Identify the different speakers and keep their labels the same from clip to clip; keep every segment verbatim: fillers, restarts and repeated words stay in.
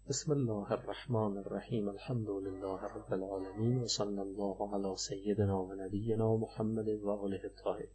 Speaker 1: بسم الله الرحمن الرحیم. الحمد لله رب العالمین و صلی الله علی سیدنا و نبینا محمد و آله الطاهرین.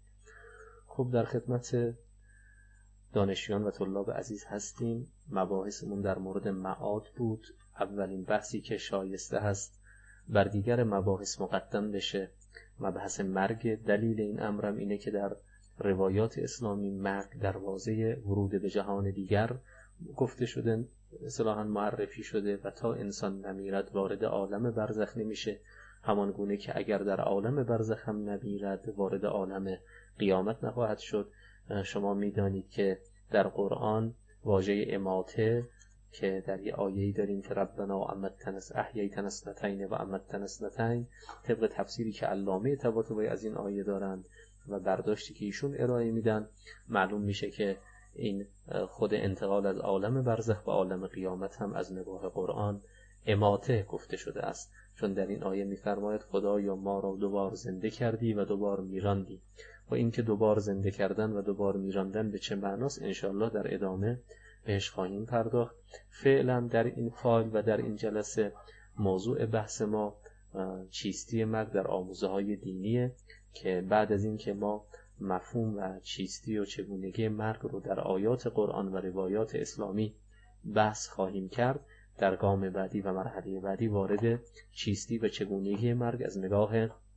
Speaker 1: خب در خدمت دانشجویان و طلاب عزیز هستیم. مباحثمون در مورد معاد بود. اولین بحثی که شایسته هست بر دیگر مباحث مقدم بشه مبحث مرگ. دلیل این امرم اینه که در روایات اسلامی مرگ دروازه ورود به جهان دیگر گفته شده، اصطلاحاً معرفی شده و تا انسان نمیرد وارد عالم برزخ نمیشه، همان گونه که اگر در عالم برزخ هم نمیرد وارد عالم قیامت نخواهد شد. شما میدانید که در قرآن واژه اماته که در یه آیه‌ای داریم که ربنا امتنا احییتنا اثنتین و امتنا اثنتین، طبق تفسیری که علامه طباطبایی از این آیه دارند و برداشتی که ایشون ارائه میدن، معلوم میشه که این خود انتقال از عالم برزخ به عالم قیامت هم از نگاه قرآن اماته گفته شده است، چون در این آیه میفرماید خدایا ما را دوبار زنده کردی و دوبار میراندی. و این که دوبار زنده کردن و دوبار میراندن به چه معناست انشاءالله در ادامه بهش خواهیم پرداخت. فعلا در این فایل و در این جلسه موضوع بحث ما چیستی مرگ در آموزه های دینیه که بعد از این که ما مفهوم و چیستی و چگونگی مرگ رو در آیات قرآن و روایات اسلامی بحث خواهیم کرد، در گام بعدی و مرحله بعدی وارد چیستی و چگونگی مرگ از نگاه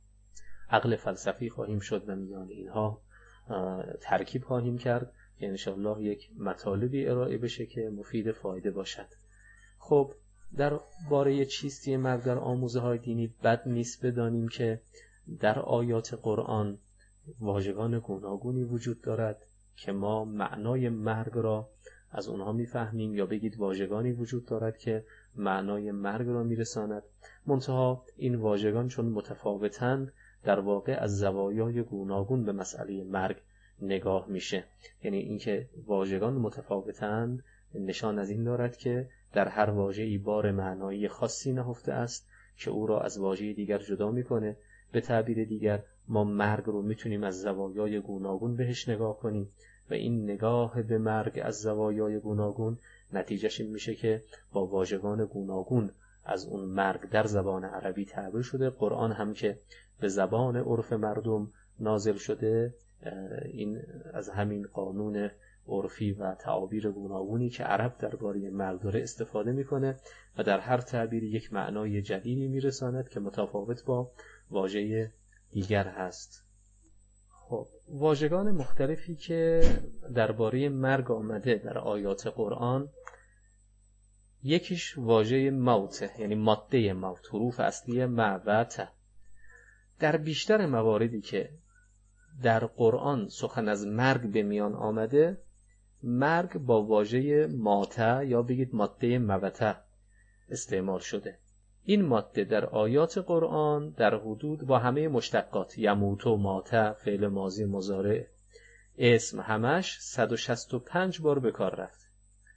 Speaker 1: عقل فلسفی خواهیم شد و میان اینها ترکیب خواهیم کرد که انشاءالله یک مطالبی ارائه بشه که مفید فایده باشد. خب در باره چیستی مرگ در آموزه های دینی بد نیست بدانیم که در آیات قرآن واژگان گوناگونی وجود دارد که ما معنای مرگ را از اونها میفهمیم، یا بگید واژگانی وجود دارد که معنای مرگ را میرساند. منتها این واژگان چون متفاوتند در واقع از زوایای گوناگون به مسئله مرگ نگاه میشه. یعنی اینکه واژگان متفاوتند نشان از این دارد که در هر واژه‌ای بار معنایی خاصی نهفته است که او را از واژه دیگر جدا میکنه. به تعبیر دیگر ما مرگ رو میتونیم از زوایای گوناگون بهش نگاه کنیم و این نگاه به مرگ از زوایای گوناگون نتیجهش این میشه که با واژگان گوناگون از اون مرگ در زبان عربی تعبیر شده. قرآن هم که به زبان عرف مردم نازل شده، این از همین قانون عرفی و تعابیر گوناگونی که عرب درباره مرگ داره استفاده میکنه و در هر تعبیری یک معنای جدیدی میرساند که متفاوت با واژه دیگر هست. خب واژگان مختلفی که درباره مرگ آمده در آیات قرآن، یکیش واژه موت، یعنی ماده موت، حروف اصلی م و ت. در بیشتر مواردی که در قرآن سخن از مرگ به میان آمده، مرگ با واژه ماته یا بگید ماده موته استعمال شده. این ماده در آیات قرآن در حدود با همه مشتقات یموت و ماته، فعل ماضی مضارع، اسم، همش صد و شصت و پنج بار به کار رفت.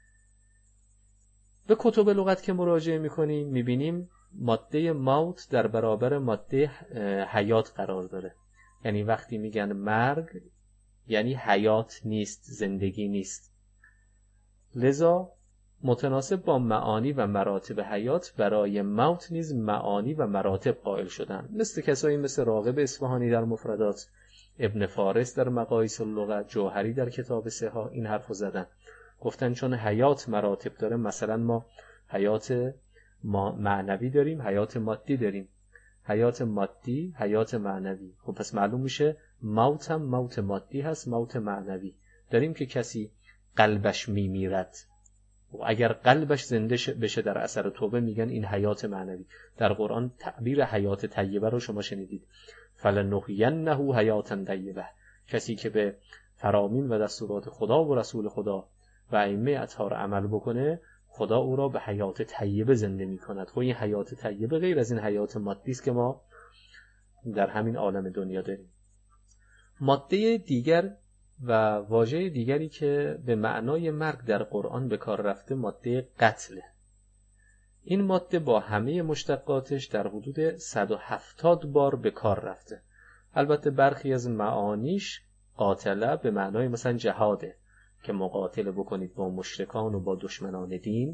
Speaker 1: به کتب لغت که مراجعه میکنیم میبینیم ماده موت در برابر ماده حیات قرار داره. یعنی وقتی میگن مرگ یعنی حیات نیست، زندگی نیست. لذا متناسب با معانی و مراتب حیات برای موت نیز معانی و مراتب قائل شدن، مثل کسایی مثل راغب اصفهانی در مفردات، ابن فارس در مقاییس اللغة، جوهری در کتاب سحاح این حرفو زدن. گفتن چون حیات مراتب داره، مثلا ما حیات معنوی داریم، حیات مادی داریم، حیات مادی، حیات معنوی. خب پس معلوم میشه موت هم موت مادی هست، موت معنوی. داریم که کسی قلبش میمیرد و اگر قلبش زنده بشه در اثر توبه میگن این حیات معنوی. در قرآن تعبیر حیات طیبه رو شما شنیدید، فلنحینه حیاتا طیبه. کسی که به فرامین و دستورات خدا و رسول خدا و ائمه اطهار عمل بکنه، خدا او را به حیات طیبه زنده میکند. خب این حیات طیبه غیر از این حیات مادی است که ما در همین عالم دنیا داریم. ماده دیگر و واژه دیگری که به معنای مرگ در قرآن به کار رفته ماده قتل. این ماده با همه مشتقاتش در حدود صد و هفتاد بار به کار رفته. البته برخی از معانیش قاتله به معنای مثلا جهاده که مقاتله بکنید با مشرکان و با دشمنان دین،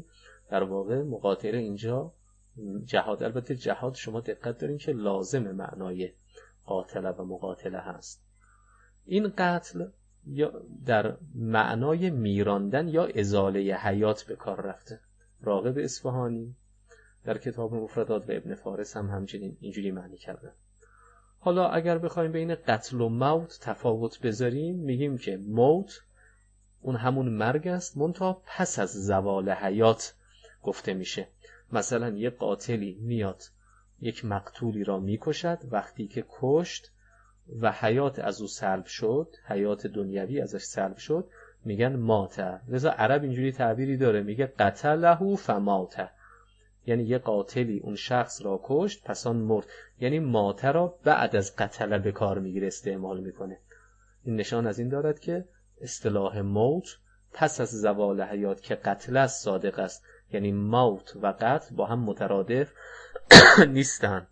Speaker 1: در واقع مقاتله اینجا جهاد، البته جهاد شما دقت دارین که لازم معنای قاتله و مقاتله هست. این قتل یا در معنای میراندن یا ازاله حیات به کار رفته. راغب اصفهانی در کتاب مفردات و ابن فارس هم همچنین اینجوری معنی کرده. حالا اگر بخوایم بین قتل و موت تفاوت بذاریم، میگیم که موت اون همون مرگ است، منتها پس از زوال حیات گفته میشه. مثلا یه قاتلی میاد یک مقتولی را میکشد، وقتی که کشت و حیات از او سلب شد، حیات دنیوی ازش سلب شد، میگن ماته. لذا عرب اینجوری تعبیری داره، میگه قتله فماته، یعنی یه قاتلی اون شخص را کشت پس آن مرد، یعنی ماته را بعد از قتله به کار میگیره، استعمال میکنه. این نشان از این دارد که اصطلاح موت پس از زوال حیات که قتل است صادق است، یعنی موت و قتل با هم مترادف نیستن.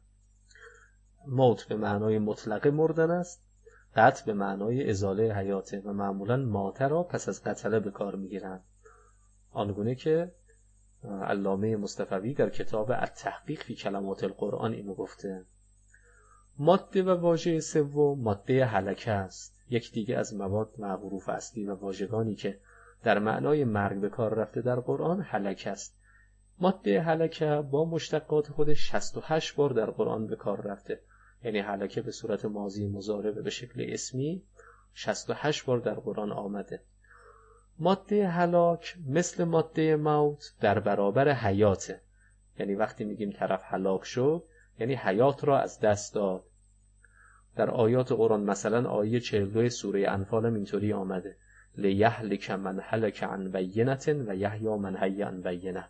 Speaker 1: موت به معنای مطلق مردن است، قتل به معنای ازاله حیاته و معمولا ماته را پس از قتله به کار میگیرن، آنگونه که علامه مصطفوی در کتاب التحقیق فی کلمات القرآن اینو گفته. ماده و واژه سوم ماده هلکه است. یک دیگه از مواد معروف اصلی و واژگانی که در معنای مرگ به کار رفته در قرآن هلکه است. ماده هلکه با مشتقات خودش شصت و هشت بار در قرآن به کار رفته، یعنی هلکه به صورت ماضی مضارع به شکل اسمی شصت و هشت بار در قرآن آمده. ماده هلاک مثل ماده موت در برابر حیاته، یعنی وقتی میگیم طرف هلاک شد یعنی حیات را از دست داد. در آیات قرآن مثلا آیه چهل و دو سوره انفال هم اینطوری آمده، لیهلک من هلک عن بینة و یحیی من حی عن بینة.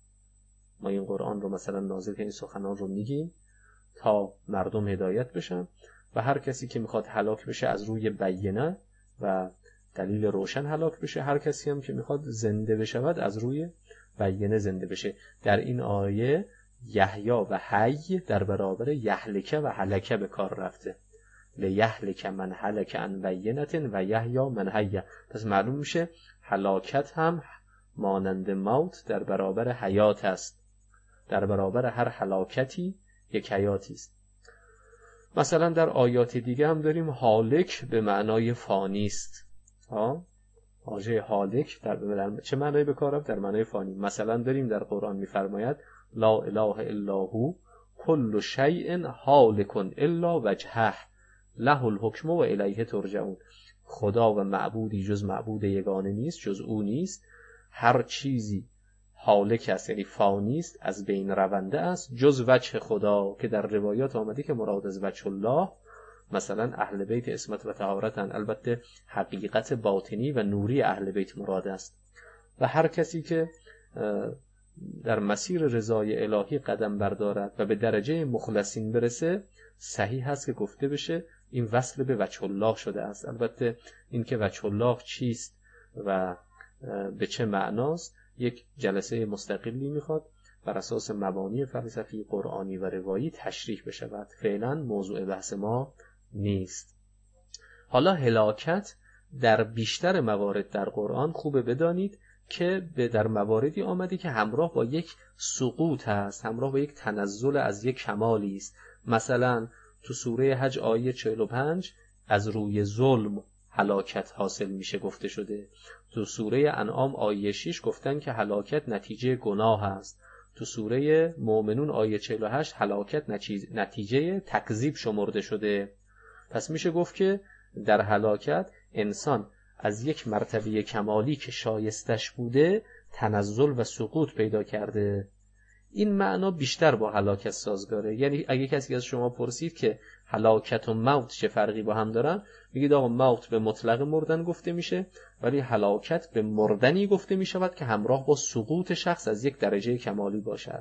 Speaker 1: ما این قرآن رو مثلا نازل که این سخنان رو میگیم تا مردم هدایت بشن و هر کسی که میخواد هلاک بشه از روی بینه و دلیل روشن هلاک بشه، هر کسی هم که میخواد زنده بشود از روی بینه زنده بشه. در این آیه یحیی و حی در برابر یهلکه و هلکه به کار رفته، لیهلک من هلک عن بینة و یحیی من حی. پس معلوم میشه هلاکت هم مانند موت در برابر حیات است، در برابر هر هلاکتی یک حیاتی است. مثلا در آیات دیگه هم داریم هالک به معنای فانی است. ها واژه هالک در چه معنی به کار رفت؟ در معنای فانی. مثلا داریم در قرآن میفرماید لا اله الا هو کل شیء هالک الا وجهه له الحکم و الیه ترجعون. خدا و معبودی جز معبود یگانه نیست، جز او نیست. هر چیزی هالک است یعنی فانی است، از بین رونده است، جز وجه خدا، که در روایات آمده که مراد از وجه الله مثلا اهل بیت عصمت و طهارتن، البته حقیقت باطنی و نوری اهل بیت مراد است. و هر کسی که در مسیر رضای الهی قدم بردارد و به درجه مخلصین برسه، صحیح هست که گفته بشه این وصل به وجه الله شده است. البته این که وجه الله چیست و به چه معناست یک جلسه مستقلی میخواد بر اساس مبانی فلسفی قرآنی و روایی تشریح بشود، فعلا موضوع بحث ما نیست. حالا هلاکت در بیشتر موارد در قرآن خوبه بدانید که به در مواردی آمده که همراه با یک سقوط هست، همراه با یک تنزل از یک کمالی است. مثلا تو سوره حج آیه چهل و پنج از روی ظلم هلاکت حاصل میشه گفته شده. تو سوره انعام آیه شش گفتن که هلاکت نتیجه گناه است. تو سوره مؤمنون آیه چهل و هشت هلاکت نتیجه تکذیب شمرده شده. پس میشه گفت که در هلاکت انسان از یک مرتبه کمالی که شایستش بوده تنزل و سقوط پیدا کرده. این معنا بیشتر با هلاکت سازگاره. یعنی اگه کسی از شما پرسید که هلاکت و موت چه فرقی با هم دارن، میگید آقا موت به مطلق مردن گفته میشه، ولی هلاکت به مردنی گفته میشود که همراه با سقوط شخص از یک درجه کمالی باشد.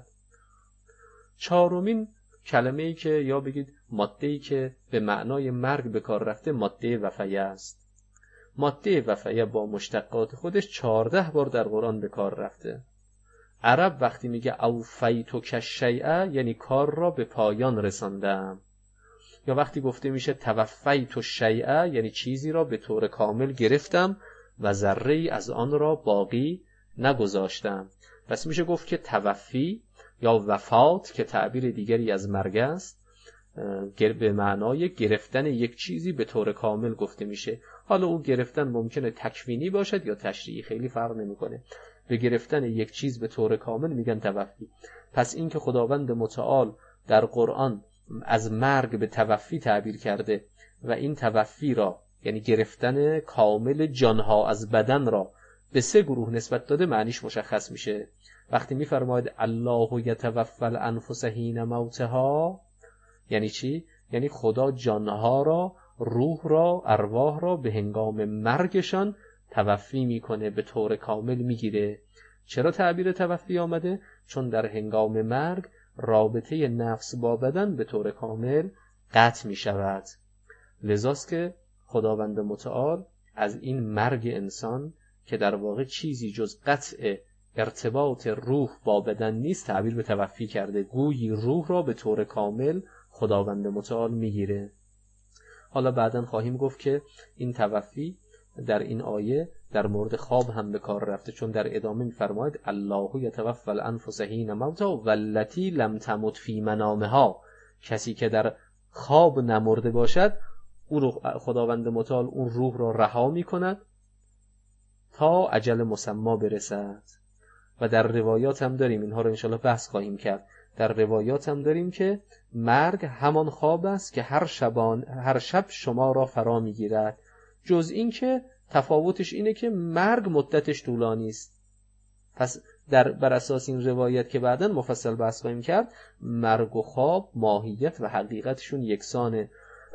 Speaker 1: چهارمین کلمه‌ای که یا بگید ماده‌ای که به معنای مرگ به کار رفته ماده وفیه است. ماده وفیه با مشتقات خودش چهارده بار در قرآن به کار رفته. عرب وقتی میگه اوفیتک الشیء یعنی کار را به پایان رساندم، یا وقتی گفته میشه توفیت الشیء یعنی چیزی را به طور کامل گرفتم و ذره‌ای از آن را باقی نگذاشتم. پس میشه گفت که توفی یا وفات که تعبیر دیگری از مرگ است به معنای گرفتن یک چیزی به طور کامل گفته میشه. حالا اون گرفتن ممکنه تکوینی باشد یا تشریعی، خیلی فرق نمیکنه. به گرفتن یک چیز به طور کامل میگن توفی. پس این که خداوند متعال در قرآن از مرگ به توفی تعبیر کرده و این توفی را یعنی گرفتن کامل جانها از بدن را به سه گروه نسبت داده، معنیش مشخص میشه. وقتی میفرماید الله یتوفی الانفس حین موتها، یعنی چی؟ یعنی خدا جانها را، روح را، ارواح را به هنگام مرگشان توفی میکنه، به طور کامل میگیره. چرا تعبیر توفی آمده؟ چون در هنگام مرگ رابطه نفس با بدن به طور کامل قطع میشود. لذاست که خداوند متعال از این مرگ انسان که در واقع چیزی جز قطع ارتباط روح با بدن نیست تعبیر به توفی کرده. گویی روح را به طور کامل خداوند متعال میگیره. حالا بعداً خواهیم گفت که این توفی در این آیه در مورد خواب هم به کار رفته، چون در ادامه می‌فرماید الله یتوفی الانفس حین موتها والتی لم تمت فی منامها. کسی که در خواب نمرده باشد اون رو خداوند متعال اون روح را رها می‌کند تا اجل مسمی برسد. و در روایات هم داریم، اینها رو انشاءالله بحث خواهیم کرد، در روایات هم داریم که مرگ همان خواب است که هر شبان هر شب شما را فرا میگیرد، جز این که تفاوتش اینه که مرگ مدتش طولانی است. پس در بر اساس این روایت که بعداً مفصل بحث خواهیم کرد، مرگ و خواب ماهیت و حقیقتشون یکسانه.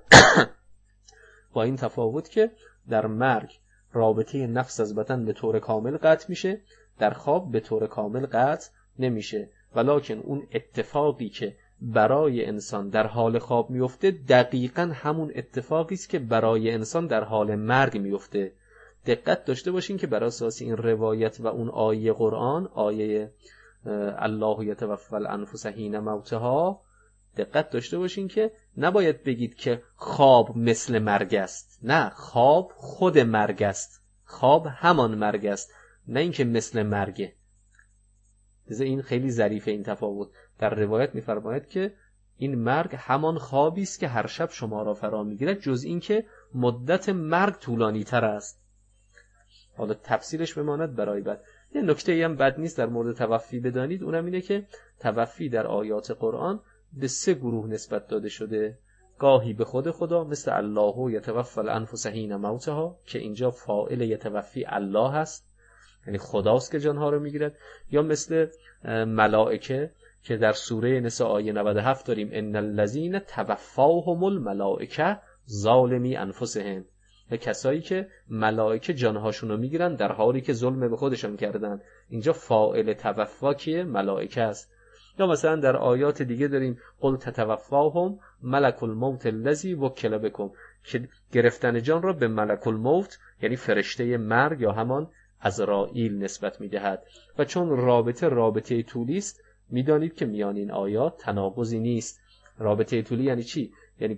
Speaker 1: با این تفاوت که در مرگ رابطه نفس از بدن به طور کامل قطع میشه، در خواب به طور کامل قطع نمیشه. ولکن اون اتفاقی که برای انسان در حال خواب میفته دقیقاً همون اتفاقی است که برای انسان در حال مرگ میفته. دقت داشته باشین که بر اساس این روایت و اون آیه قرآن، آیه الله یتوفی الانفس حین موتها، دقت داشته باشین که نباید بگید که خواب مثل مرگ است. نه، خواب خود مرگ است، خواب همان مرگ است، نه اینکه مثل مرگه. این خیلی ظریفه این تفاوت. در روایت می‌فرماید که این مرگ همان خوابی است که هر شب شما را فرا میگیرد، جز این که مدت مرگ طولانی تر است. حالا تفسیرش بماند برای بعد. یه نکته هم بد نیست در مورد توفی بدانید، اونم اینه که توفی در آیات قرآن به سه گروه نسبت داده شده. گاهی به خود خدا مثل الله یتوفی الانفس حین موتها که اینجا فاعل یتوفی الله هست، یعنی خداست که جانها رو میگیرد، یا مثل ملائکه که در سوره نساء آیه نود و هفت داریم ان الذین توفاهم الملائکه ظالمی انفسهم، کسایی که ملائکه جانهاشون رو میگیرن در حالی که ظلم به خودشون کردن. اینجا فاعل توفا که ملائکه است. یا مثلا در آیات دیگه داریم قل تتوفاهم ملک الموت الذی وکل بکم، که گرفتن جان را به ملک الموت یعنی فرشته مرگ یا همان عزرائیل نسبت میدهد. و چون رابطه رابطه طولی است، میدانید که میان این آیات تناقضی نیست. رابطه طولی یعنی چی؟ یعنی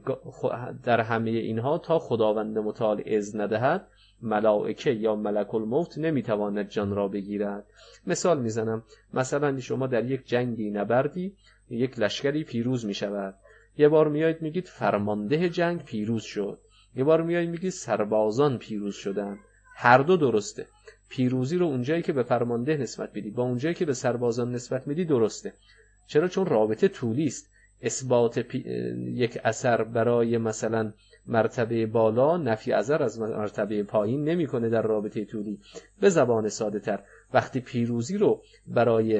Speaker 1: در همه اینها تا خداوند متعال اذن ندهد ملائکه یا ملک الموت نمیتواند جان را بگیرد. مثال میزنم، مثلا شما در یک جنگی نبردی، یک لشکری پیروز میشود، یه بار میایید میگید فرمانده جنگ پیروز شد، یه بار میایید میگید سربازان پیروز شدن. هر دو درسته. پیروزی رو اونجایی که به فرمانده نسبت میدی با اونجایی که به سربازان نسبت میدی درسته. چرا؟ چون رابطه طولی است. اثبات پی... یک اثر برای مثلا مرتبه بالا نفی اثر از مرتبه پایین نمیکنه در رابطه طولی. به زبان ساده تر، وقتی پیروزی رو برای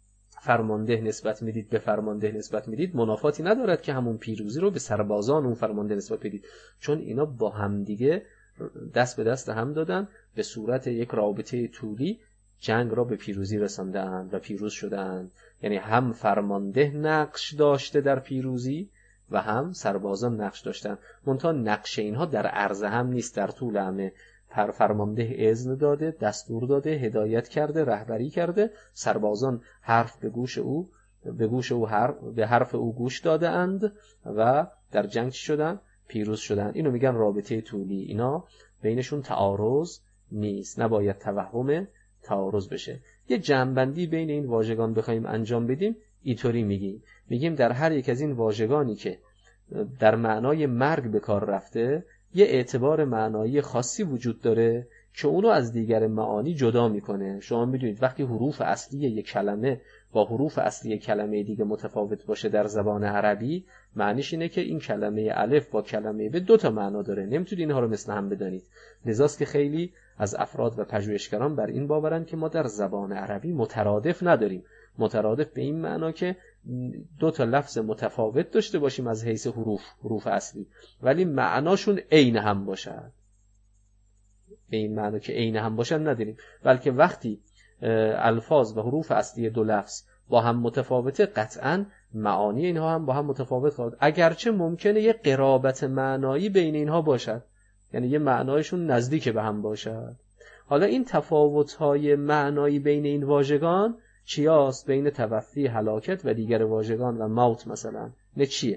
Speaker 1: فرمانده نسبت میدید به فرمانده نسبت میدید، منافاتی ندارد که همون پیروزی رو به سربازان اون فرمانده نسبت بدید، چون اینا با هم دیگه دست به دست هم دادن، به صورت یک رابطه طولی جنگ را به پیروزی رساندند و پیروز شدند. یعنی هم فرمانده نقش داشته در پیروزی و هم سربازان نقش داشتن، منتها نقش اینها در عرض هم نیست، در طول همه. فرمانده اذن داده، دستور داده، هدایت کرده، رهبری کرده، سربازان حرف به گوش او به گوش او حرف به حرف او گوش داده اند و در جنگ شدن، پیروز شدن. اینو میگن رابطه طولی. اینا بینشون تعارض نیست، نباید توهم تعارض بشه. یه جمع‌بندی بین این واژگان بخوایم انجام بدیم اینطوری میگیم میگیم در هر یک از این واژگانی که در معنای مرگ به کار رفته یه اعتبار معنایی خاصی وجود داره که اونو از دیگر معانی جدا میکنه. شما میدونید وقتی حروف اصلی یک کلمه با حروف اصلی کلمه دیگه متفاوت باشه در زبان عربی، معنیش اینه که این کلمه الف با کلمه ب دو تا معنا داره، نمیتونید اینها رو مثل هم بدانید. لذاست که خیلی از افراد و پژوهشگران بر این باورن که ما در زبان عربی مترادف نداریم. مترادف به این معنا که دو تا لفظ متفاوت داشته باشیم از حیث حروف حروف اصلی، ولی معناشون عین هم باشد. به این معنا که عین هم باشن نداریم، بلکه وقتی الفاظ و حروف اصلی دو لفظ با هم متفاوته قطعاً معانی اینها هم با هم متفاوت خواهد، اگرچه ممکنه یه قرابت معنایی بین اینها باشد، یعنی یه معنایشون نزدیک به هم باشد. حالا این تفاوت‌های معنایی بین این واژگان چیاست؟ بین توفی، هلاکت و دیگر واژگان و موت مثلا نه چیه؟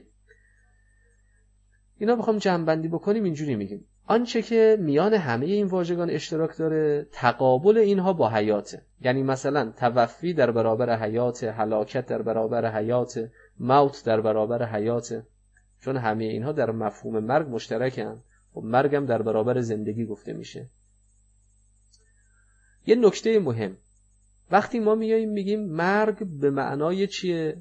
Speaker 1: اینا بخوام جمع‌بندی بکنیم اینجوری میگیم آنچه که میان همه این واژگان اشتراک داره تقابل اینها با حیاته. یعنی مثلا توفی در برابر حیات، هلاکت در برابر حیات، موت در برابر حیات، چون همه اینها در مفهوم مرگ مشترکن. و مرگ هم در برابر زندگی گفته میشه. یه نکته مهم، وقتی ما میاییم میگیم مرگ به معنای چیه؟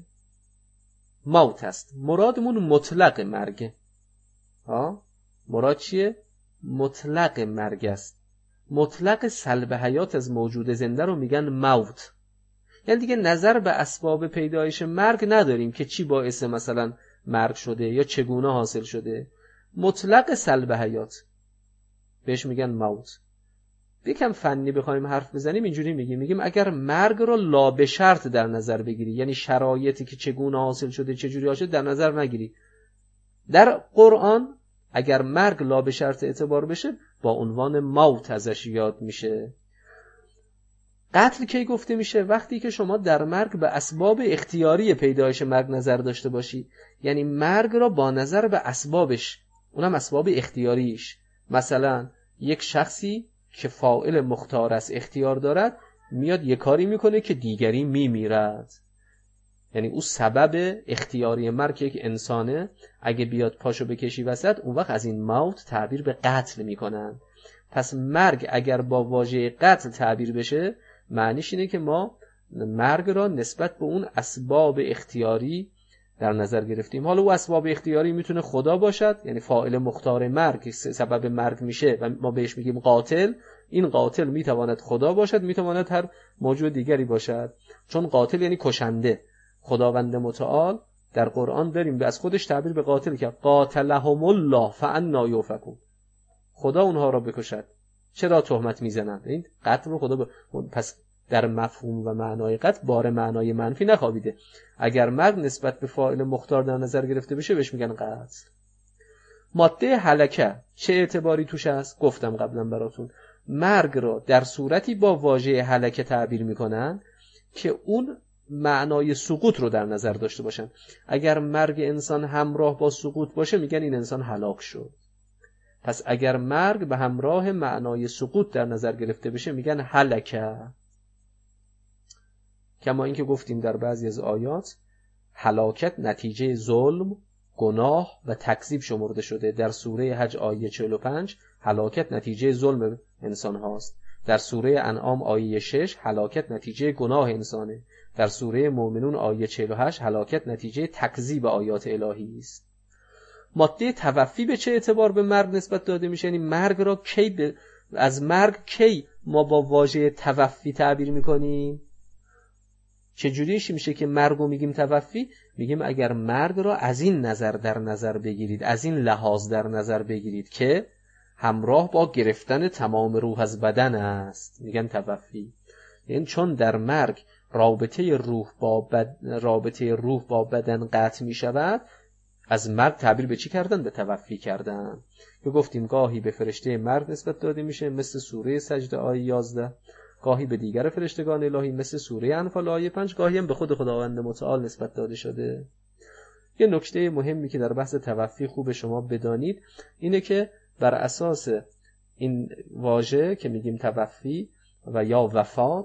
Speaker 1: موت است. مرادمون مطلق مرگه. ها؟ مراد چیه؟ مطلق مرگ است. مطلق سلب حیات از موجود زنده رو میگن موت. یعنی دیگه نظر به اسباب پیدایش مرگ نداریم که چی باعث مثلا مرگ شده یا چگونه حاصل شده. مطلق سلب حیات بهش میگن موت. یکم فنی بخوایم حرف بزنیم اینجوری میگیم میگیم اگر مرگ رو لا به شرط در نظر بگیری، یعنی شرایطی که چگونه حاصل شده چجوری حاصل در نظر نگیری، در قرآن اگر مرگ لا به شرط اعتبار بشه با عنوان موت ازش یاد میشه. قتل کی گفته میشه؟ وقتی که شما در مرگ به اسباب اختیاری پیدایش مرگ نظر داشته باشی، یعنی مرگ را با نظر به اسبابش، اونم اسباب اختیاریش. مثلا یک شخصی که فاعل مختار است اختیار دارد میاد یک کاری میکنه که دیگری میمیرد، یعنی او سبب اختیاری مرگ یک انسانه، اگه بیاد پاشو بکشی وسط اون وقت از این موت تعبیر به قتل میکنن. پس مرگ اگر با واژه قتل تعبیر بشه معنیش اینه که ما مرگ را نسبت به اون اسباب اختیاری در نظر گرفتیم. حالا او اسباب اختیاری میتونه خدا باشد، یعنی فاعل مختار مرگ سبب مرگ میشه و ما بهش میگیم قاتل. این قاتل میتواند خدا باشد، میتواند هر موجود دیگری باشد، چون قاتل یعنی کشنده. خداوند متعال در قرآن داریم به از خودش تعبیر به قاتل که قاتلهم الله فانا یؤفکون، خدا اونها را بکشد. چرا تهمت میزنند؟ این قتل رو خدا ب... پس در مفهوم و معنای قتل بار معنای منفی نخوابیده. اگر مرگ نسبت به فاعل مختار در نظر گرفته بشه بهش میگن قتل. ماده هلکه چه اعتباری توش هست؟ گفتم قبلا براتون، مرگ را در صورتی با واژه هلکه تعبیر میکنن که اون معنای سقوط رو در نظر داشته باشن. اگر مرگ انسان همراه با سقوط باشه میگن این انسان هلاک شد. پس اگر مرگ به همراه معنای سقوط در نظر گرفته بشه میگن هلکه. کما اینکه گفتیم در بعضی از آیات هلاکت نتیجه ظلم، گناه و تکذیب شمرده شده. در سوره حج آیه چهل و پنج هلاکت نتیجه ظلم انسان هاست. در سوره انعام آیه شش هلاکت نتیجه گناه انسانه. در سوره مومنون آیه چهل و هشت هلاکت نتیجه تکذیب آیات الهی است. ماده توفی به چه اعتبار به مرگ نسبت داده میشه؟ یعنی مرگ را کی ب... از مرگ کی ما با واژه توفی تعبیر میکنیم؟ چجوریش میشه که مرگ رو میگیم توفی؟ میگیم اگر مرگ را از این نظر در نظر بگیرید، از این لحاظ در نظر بگیرید که همراه با گرفتن تمام روح از بدن است، میگن توفی. یعنی چون در مرگ رابطه روح با بد... رابطه روح با بدن قطع میشود، از مرگ تعبیر به چی کردن؟ به توفی کردن. که گفتیم گاهی به فرشته مرگ نسبت داده میشه مثل سوره سجده آیه یازده، گاهی به دیگر فرشتگان الهی مثل سوره انفال آیه پنج، گاهی هم به خود خداوند متعال نسبت داده شده. یه نکته مهمی که در بحث توفی خوب شما بدانید اینه که بر اساس این واژه که میگیم توفی و یا وفات،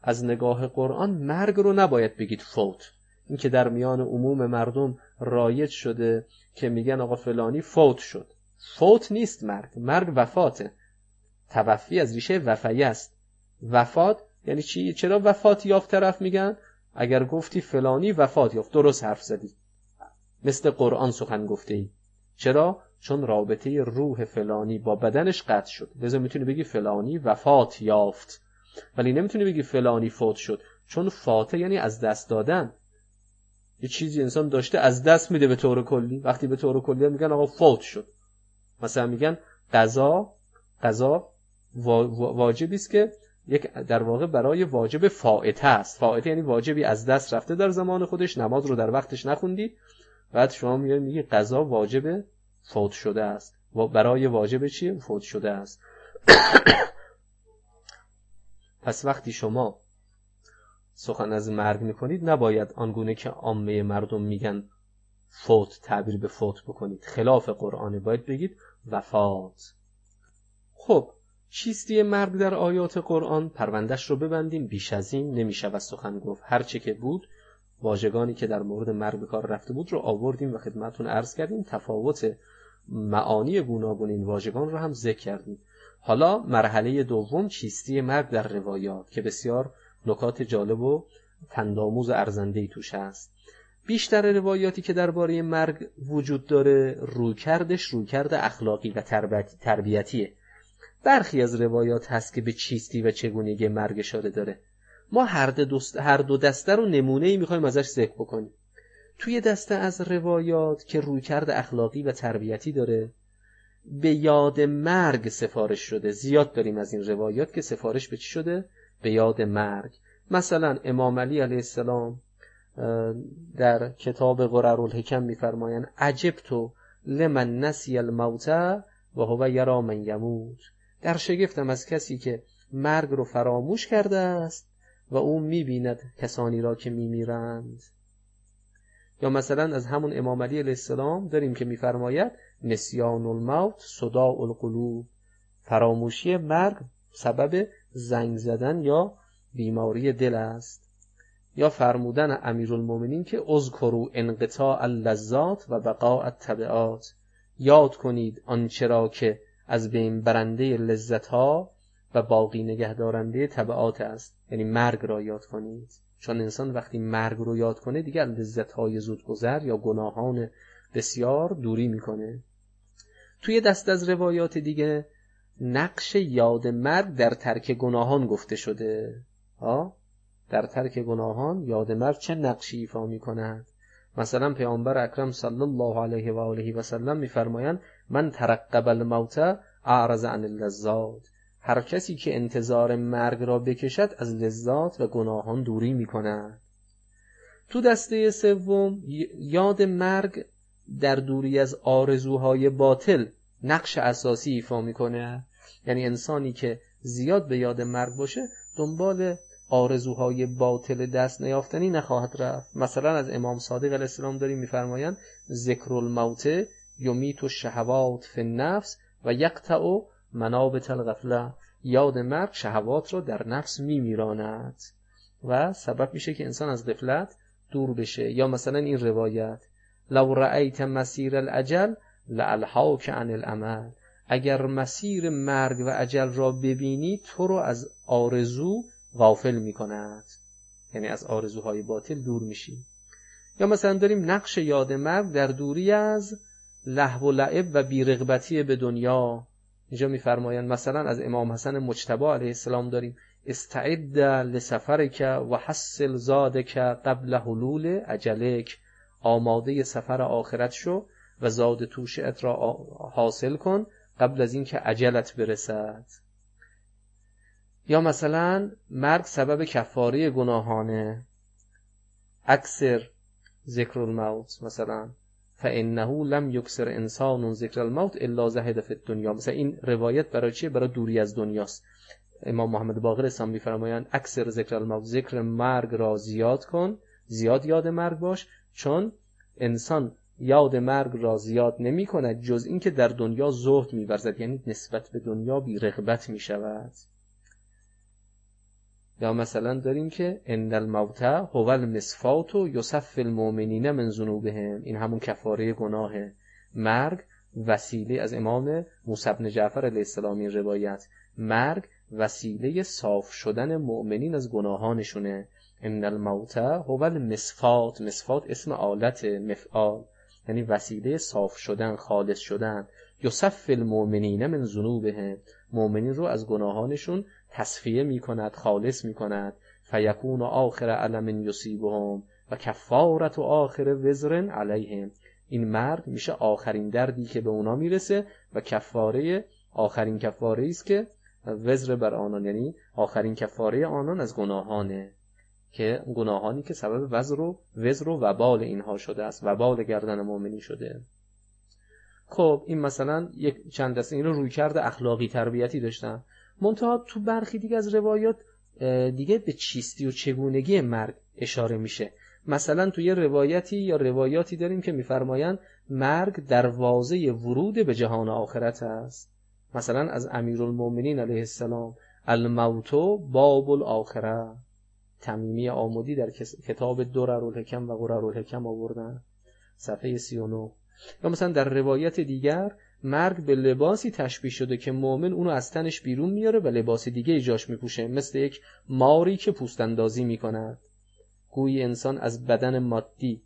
Speaker 1: از نگاه قرآن مرگ رو نباید بگید فوت. این که در میان عموم مردم رایج شده که میگن آقا فلانی فوت شد. فوت نیست مرگ، مرگ وفاته. توفی از ریشه وفیه است. وفات یعنی چی؟ چرا وفات یافت طرف میگن؟ اگر گفتی فلانی وفات یافت، درست حرف زدی، مثل قرآن سخن گفته ای. چرا؟ چون رابطه روح فلانی با بدنش قطع شد، لذا میتونی بگی فلانی وفات یافت، ولی نمیتونی بگی فلانی فوت شد، چون فاته یعنی از دست دادن. یه چیزی انسان داشته از دست میده به طور کلی. وقتی به طور کلی میگن آقا فوت شد، مثلا میگن قضا قضا واجبی است که یک در واقع برای واجب فائته است. فائته یعنی واجبی از دست رفته در زمان خودش، نماز رو در وقتش نخوندی، بعد شما میگی میگی قضا واجب فوت شده است. و برای واجب چیه؟ فوت شده است. پس وقتی شما سخن از مرگ میکنید نباید آنگونه که عامه مردم میگن فوت تعبیر به فوت بکنید، خلاف قرآنه، باید بگید وفات. خب چیستی مرگ در آیات قرآن؟ پروندهش رو ببندیم، بیش از این نمیشه و سخن گفت. هر چه که بود، واژگانی که در مورد مرگ به کار رفته بود رو آوردیم و خدمتتون عرض کردیم. تفاوت معانی گوناگون این واژگان رو هم ذکر کردیم. حالا مرحله دوم، چیستی مرگ در روایات، که بسیار نکات جالب و پندآموز و ارزنده‌ای توش هست. بیشتر روایاتی که درباره مرگ وجود داره رویکردش رویکرد اخلاقی و تربیتیه. برخی از روایات هست که به چیستی و چگونگی مرگ اشاره داره. ما هر دو هر دو دسته رو نمونه‌ای می‌خوایم ازش ذکر بکنیم. توی دسته از روایات که رویکرد اخلاقی و تربیتی داره، به یاد مرگ سفارش شده. زیاد داریم از این روایات که سفارش به چی شده؟ به یاد مرگ. مثلا امام علی علیه السلام در کتاب غررالحکم می‌فرمایند عجبت لمن نسی الموت و هو یری من یموت. در شگفتم از کسی که مرگ رو فراموش کرده است و او می‌بیند کسانی را که می‌میرند. یا مثلا از همون امام علی علیه السلام داریم که می‌فرماید نسیان الموت صداع القلوب. فراموشی مرگ سبب زنگ زدن یا بیماری دل است. یا فرمودن امیرالمومنین که اذکروا انقطاع اللذات و بقاء التبعات. یاد کنید آنچه را که از بین برنده لذت‌ها و باقی نگهدارنده تبعات است، یعنی مرگ را یاد کنید. چون انسان وقتی مرگ رو یاد کنه دیگر لذت‌های زودگذر یا گناهان بسیار دوری میکنه. توی دست از روایات دیگه نقش یاد مرگ در ترک گناهان گفته شده. ها؟ در ترک گناهان یاد مرگ چه نقشی ایفا میکند؟ مثلا پیامبر اکرم صلی الله علیه و آله و سلم میفرمایند من ترقب الموت اعرض عن اللذات. هر کسی که انتظار مرگ را بکشد از لذات و گناهان دوری میکند. تو دسته سوم یاد مرگ در دوری از آرزوهای باطل نقش اساسی ایفا میکنه. یعنی انسانی که زیاد به یاد مرگ باشه دنبال آرزوهای باطل دست نیافتنی نخواهد رفت. مثلا از امام صادق علیه السلام داریم میفرمایند ذکر الموت یمیت الشهوات فی النفس و یقطع منابت الغفله. یاد مرگ شهوات را در نفس میمیراند و سبب میشه که انسان از غفلت دور بشه. یا مثلا این روایت لو رأیت مسیر الاجل لالهاک عن العمل. اگر مسیر مرگ و اجل را ببینی تو رو از آرزو غافل میکند، یعنی از آرزوهای باطل دور میشی. یا مثلا داریم نقش یاد مرگ در دوری از لهو و لعب و بیرغبتی به دنیا. اینجا میفرمایند مثلا از امام حسن مجتبی علیه السلام داریم استعد لسفرک و حصل زادک قبل حلول اجلک. آماده سفر آخرت شو و زاد توشت را حاصل کن قبل از اینکه اجلت برسد. یا مثلا مرگ سبب کفاره گناهانه. اکثر ذکر الموت، مثلا فانه لم یکثر انسان ذکر الموت الا زهد فی الدنیا. مثلا این روایت برای چیه؟ برای دوری از دنیاست. امام محمد باقر اسلام میفرمایند اکثر ذکر الموت، ذکر مرگ را زیاد کن، زیاد یاد مرگ باش، چون انسان یاد مرگ را زیاد نمی کند جز این که در دنیا زهد می ورزد، یعنی نسبت به دنیا بی رغبت می شود. یا مثلا داریم که ان الموت هو المصفات یصفی المؤمنین من ذنوبهم، این همون کفاره گناهه. مرگ وسیله، از امام موسی بن جعفر علیه السلام این روایت، مرگ وسیله صاف شدن مؤمنین از گناهانشونه. ان الموت هو المصفات، مصفات اسم آلت مفعال، یعنی وسیله صاف شدن، خالص شدن. یصفی المؤمنین من ذنوبهم، مؤمنین رو از گناهانشون تصفیه میکند، خالص میکند. فیکون آخر علم یصیبهم و کفارت و آخر وزر علیهم، این مرگ میشه آخرین دردی که به اونا میرسه و کفاره، آخرین کفاره است که وزر بر آنان، یعنی آخرین کفاره آنان از گناهانه، که گناهانی که سبب وزر و وزر و وبال اینها شده است، وبال گردن مؤمنی شده. خب این مثلا یک چند دسته این رو روی کرده اخلاقی تربیتی داشتن. منتها تو برخی دیگه از روایات دیگه به چیستی و چگونگی مرگ اشاره میشه. مثلا تو یه روایتی یا روایاتی داریم که میفرمایند مرگ دروازه ورود به جهان آخرت است. مثلا از امیرالمومنین علیه السلام، الموت باب الاخره، تمیمی آمودی در کتاب دررالحکم و غررالحکم آوردن صفحه سی و نه. یا مثلا در روایت دیگر مرگ به لباسی تشبیه شده که مؤمن اونو از تنش بیرون میاره و لباس دیگه جاش میپوشه، مثل یک ماری که پوست اندازی میکند. گویی انسان از بدن مادی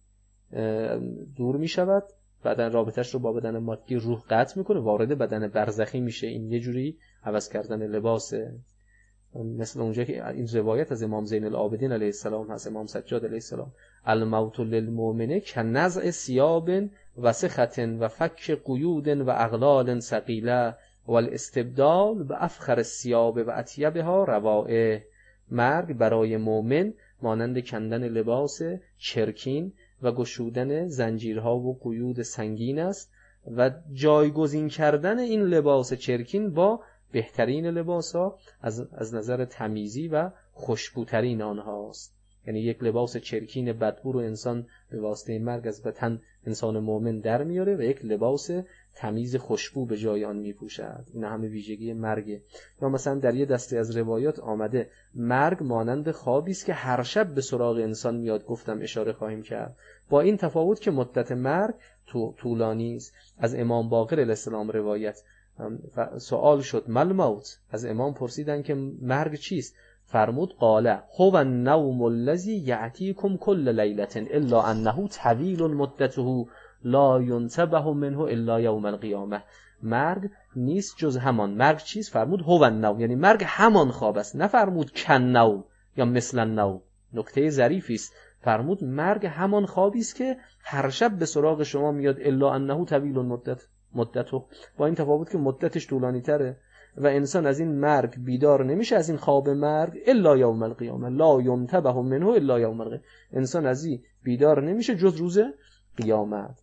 Speaker 1: دور میشود، بدن رابطش رو با بدن مادی روح قطع میکنه، وارد بدن برزخی میشه. این یه جوری عوض کردن لباسه. مثل اونجا که این روایت از امام زین العابدین علیه السلام هست، امام سجاد علیه السلام، الموت للمؤمن کنزع ثیاب وسخة و فک قیود و اغلال ثقیله و الاستبدال و افخر الثیاب و اطیبها روائح، مرگ برای مؤمن مانند کندن لباس چرکین و گشودن زنجیرها و قیود سنگین است و جایگزین کردن این لباس چرکین با بهترین لباسا از از نظر تمیزی و خوشبوترین آنهاست. یعنی یک لباس چرکین بدبو رو انسان به واسطه مرگ از بدن انسان مؤمن در میاره و یک لباس تمیز خوشبو به جای آن میپوشد. این همه ویژگی مرگه. یا مثلا در یه دسته از روایات آمده مرگ مانند خوابی است که هر شب به سراغ انسان میاد. گفتم اشاره خواهیم کرد، با این تفاوت که مدت مرگ طولانی است. از امام باقر علیه السلام روایت، سوال شد مل موت، از امام پرسیدن که مرگ چیست؟ فرمود قاله هو النوم الذی یأتیکم کل لیلة الا انه طویل مدته لا ینتبه منه الا یوم القیامه. مرگ نیست جز همان. مرگ چیست؟ فرمود هو النوم، یعنی مرگ همان خواب است. نفرمود کن نوم یا مثل النوم. نکته ظریفی است. فرمود مرگ همان خوابی است که هر شب به سراغ شما میاد، الا انه طویل مدت مدته، با این تفاوت که مدتش طولانی تره و انسان از این مرگ بیدار نمیشه، از این خواب مرگ، الا یوم القیامه لا ینتبه منه الا یوم القیامه، انسان از این بیدار نمیشه جز روز قیامت.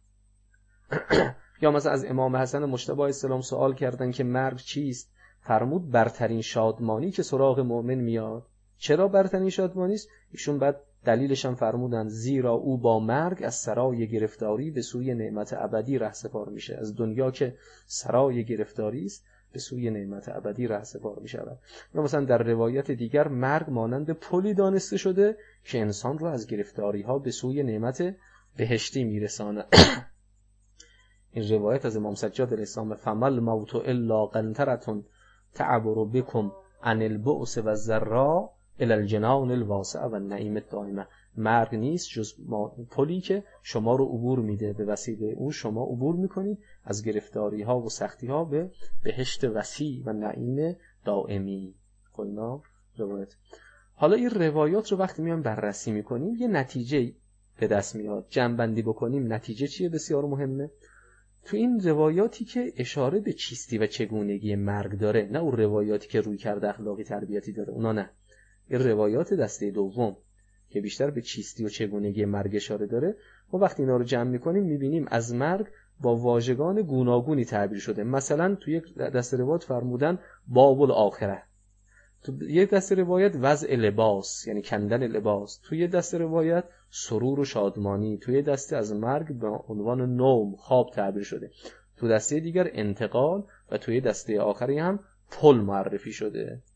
Speaker 1: یا مثلا از امام حسن مجتبی السلام سوال کردن که مرگ چیست؟ فرمود برترین شادمانی که سراغ مؤمن میاد. چرا برترین شادمانی است؟ ایشون بعد دلیلش هم فرمودن زیرا او با مرگ از سرای گرفتاری به سوی نعمت ابدی رهسپار میشه. از دنیا که سرای گرفتاری است به سوی نعمت ابدی رهسپار میشود. یا مثلا در روایت دیگر مرگ مانند پلی دانسته شده که انسان رو از گرفتاری ها به سوی نعمت بهشتی میرسانه. این روایت از امام سجاد علیه السلام، فمل موت الا قنطرة تعبر بكم عن البؤس و الضراء الى الجنان الواسع و النعیم الدائمه. مرگ نیست جز پلی که شما رو عبور میده، به وسیله اون شما عبور میکنید از گرفتاری ها و سختی ها به بهشت وسیع و نعیم دائمی. خب اینا روایت. حالا این روایات رو وقتی میایم بررسی میکنیم یه نتیجه به دست میاد. جمع بندی بکنیم نتیجه چیه؟ بسیار مهمه. تو این روایاتی که اشاره به چیستی و چگونگی مرگ داره، نه اون روایاتی که روی کرده اخلاقی تربیتی داره، اونا نه. این روایات دسته دوم که بیشتر به چیستی و چگونگی مرگ اشاره داره، ما وقتی اینا رو جمع میکنیم میبینیم از مرگ با واژگان گوناگونی تعبیر شده. مثلا تو یک دسته روایت فرمودن باب الاخره، تو یک دسته روایت وضع لباس یعنی کندن لباس، تو یک دسته روایت سرور و شادمانی، تو یک دسته از مرگ به عنوان نوم خواب تعبیر شده، تو دسته دیگر انتقال و تو یک دسته آخری هم پل معرفی شده.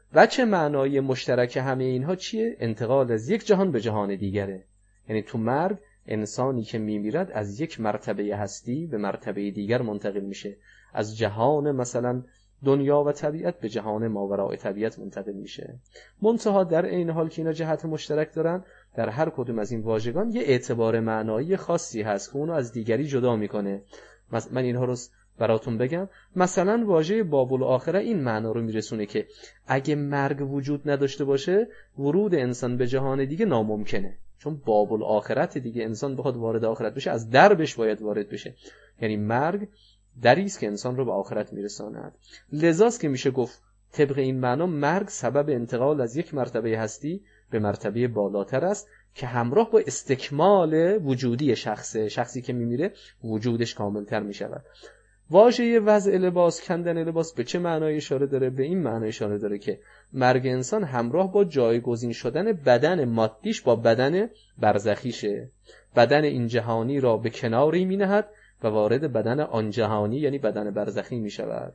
Speaker 1: وجه معنایی مشترک همه اینها چیه؟ انتقال از یک جهان به جهان دیگره. یعنی تو مرگ انسانی که میمیرد از یک مرتبه هستی به مرتبه دیگر منتقل میشه، از جهان مثلا دنیا و طبیعت به جهان ماوراء طبیعت منتقل میشه. منتها در این حال که اینا جهت مشترک دارن، در هر کدوم از این واژگان یه اعتبار معنایی خاصی هست که اونو از دیگری جدا میکنه. من اینها رو براتون بگم. مثلا واژه باب الاخره این معنا رو میرسونه که اگه مرگ وجود نداشته باشه ورود انسان به جهان دیگه ناممکنه، چون باب الاخرت دیگه، انسان بخواد وارد آخرت بشه از دربش باید وارد بشه. یعنی مرگ دری است که انسان رو به آخرت میرساند. لذاست که میشه گفت طبق این معنا مرگ سبب انتقال از یک مرتبه هستی به مرتبه بالاتر است که همراه با استکمال وجودی شخصه. شخصی که میمیره وجودش کاملتر میشود. واژه وضع لباس، کندن لباس به چه معنای اشاره داره؟ به این معنای اشاره داره که مرگ انسان همراه با جایگزین شدن بدن مادیش با بدن برزخیشه. بدن این جهانی را به کناری می نهد و وارد بدن آن جهانی یعنی بدن برزخی می شود.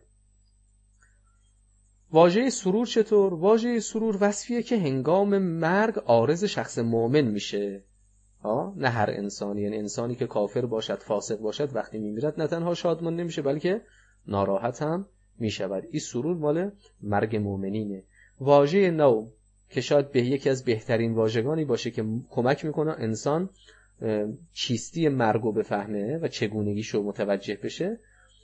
Speaker 1: واژه سرور چطور؟ واژه سرور وصفیه که هنگام مرگ عارض شخص مؤمن میشه. ها، نه هر انسانی، یعنی انسانی که کافر باشد، فاسق باشد، وقتی میمیرد نه تنها شادمان نمیشه بلکه ناراحت هم میشود. این سرور مال مرگ مؤمنینه. واژه نوم که شاید به یکی از بهترین واژگانی باشه که کمک میکنه انسان چیستی مرگو بفهمه و چگونگیشو متوجه بشه،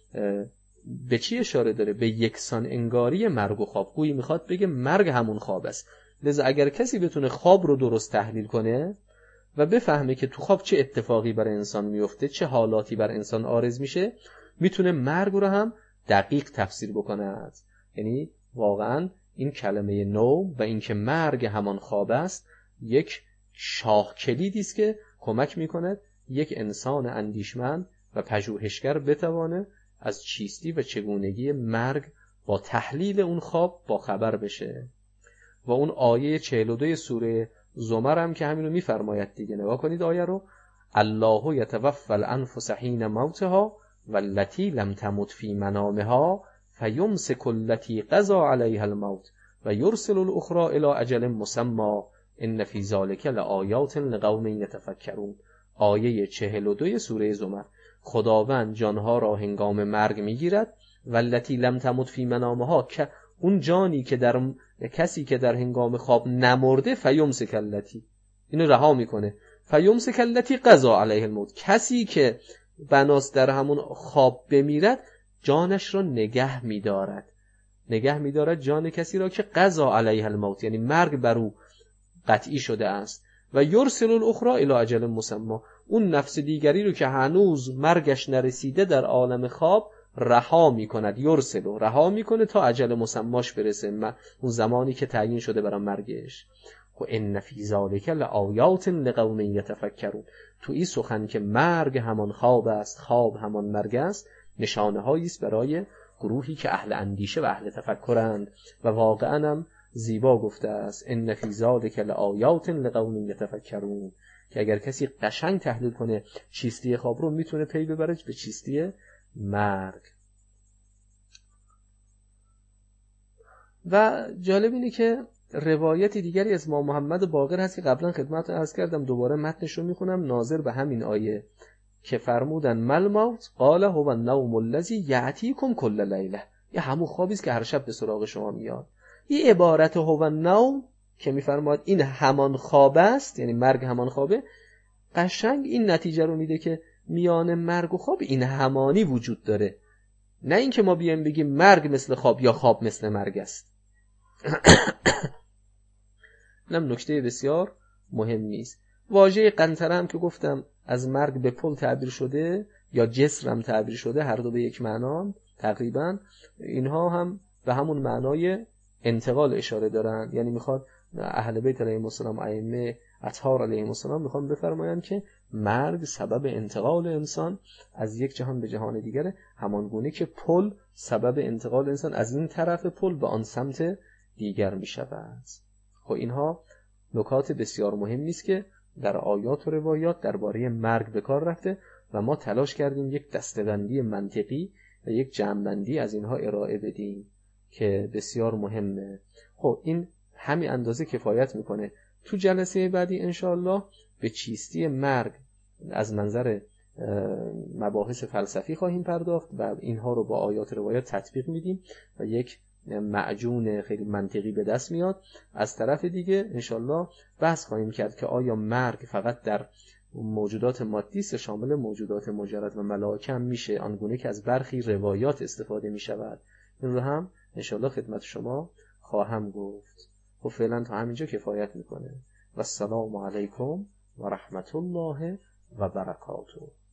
Speaker 1: به چی اشاره داره؟ به یکسان انگاری مرگ و خواب. گویی میخواد بگه مرگ همون خواب است. لذا اگر کسی بتونه خواب رو درست تحلیل کنه و بفهمه که تو خواب چه اتفاقی برای انسان میفته، چه حالاتی بر انسان عارض میشه، میتونه مرگ رو هم دقیق تفسیر بکنه. یعنی واقعا این کلمه نوم و این که مرگ همان خواب است یک شاه کلیدی است که کمک میکنه یک انسان اندیشمند و پژوهشگر بتوانه از چیستی و چگونگی مرگ با تحلیل اون خواب با خبر بشه. و اون آیه چهل و دو سوره زمر هم که همینو میفرماید دیگه. نگاه کنید آیه رو: الله یتوفی الانفس حین موتها واللتی لم تمت فی منامها فیمسک التی قضی علیها الموت و یرسل الاخرى الی اجل مسمى ان فی ذلک لآیات لقوم یتفکرون. آیه چهل و دو سوره زمر. خداوند جانها را هنگام مرگ میگیرد، واللتی لم تمت فی منامها، که اون جانی که در کسی که در هنگام خواب نمرده، فیمسک التی، اینو رها میکنه. فیمسک التی قضی علیه الموت، کسی که بناست در همون خواب بمیرد جانش را نگه میدارد. نگه میدارد جان کسی را که قضی علیه الموت، یعنی مرگ بر او قطعی شده است. و یرسل الاخرى الی اجل مسمى، اون نفس دیگری رو که هنوز مرگش نرسیده در عالم خواب رها میکند. یرسلو، رها میکنه تا اجل مسماش برسه، اون زمانی که تعیین شده برای مرگش. و ان فی ذلک لآیات لقوم یتفکرون، تو این سخن که مرگ همان خواب است، خواب همان مرگ است، نشانه هایی است برای گروهی که اهل اندیشه و اهل تفکرند. و واقعا هم زیبا گفته است: ان فی ذلک لآیات لقوم یتفکرون، که اگر کسی قشنگ تحلیل کنه چیستی خواب رو میتونه پی ببره به چیستی مرگ. و جالب اینه که روایت دیگری از امام محمد باقر هست که قبلا خدمتتون عرض کردم، دوباره متنش رو میخونم، ناظر به همین آیه که فرمودن مل موت قال هو النوم الذی یأتیکم کل لیله، یه همون خوابی است که هر شب به سراغ شما میاد. این عبارت هو النوم که میفرماد این همان خواب است، یعنی مرگ همان خوابه، قشنگ این نتیجه رو میده که میان مرگ و خواب این همانی وجود داره، نه اینکه ما بیایم بگیم مرگ مثل خواب یا خواب مثل مرگ است. اینم نکته بسیار مهمی است. واژه قنطره هم که گفتم از مرگ به پل تعبیر شده یا جسر هم تعبیر شده، هر دو به یک معنا تقریبا، اینها هم به همون معنای انتقال اشاره دارن. یعنی میخواد اهل بیت علیهم السلام، ائمه اطهار علیهم السلام میخوان بفرمایند که مرگ سبب انتقال انسان از یک جهان به جهان دیگره، همان گونه که پل سبب انتقال انسان از این طرف پل به آن سمت دیگر میشود. خب اینها نکات بسیار مهمی است که در آیات و روایات درباره مرگ به کار رفته و ما تلاش کردیم یک دسته‌بندی منطقی و یک جمع‌بندی از اینها ارائه بدیم. که بسیار مهمه. خب این همین اندازه کفایت میکنه. تو جلسه بعدی انشاءالله به چیستی مرگ از منظر مباحث فلسفی خواهیم پرداخت و اینها رو با آیات روایات تطبیق میدیم و یک معجون خیلی منطقی به دست میاد. از طرف دیگه انشاءالله بحث خواهیم کرد که آیا مرگ فقط در موجودات مادی است، شامل موجودات مجرد و ملائکه هم میشه، آنگونه که از برخی روایات استفاده میشود. این رو هم انشاءالله خدمت شما خواهم گفت. خب فعلا تا همینجا کفایت میکنه. و السلام علیکم و رحمت الله و برکاته.